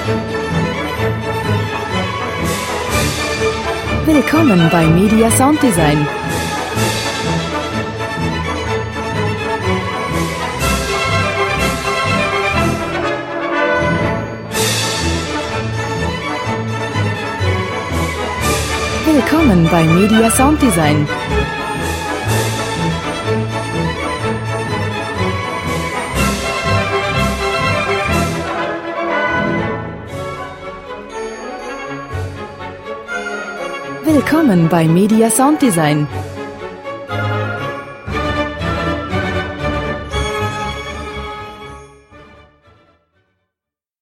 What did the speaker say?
Willkommen bei Media Sound Design. Willkommen bei Media Sound Design. Willkommen bei Media Sound Design.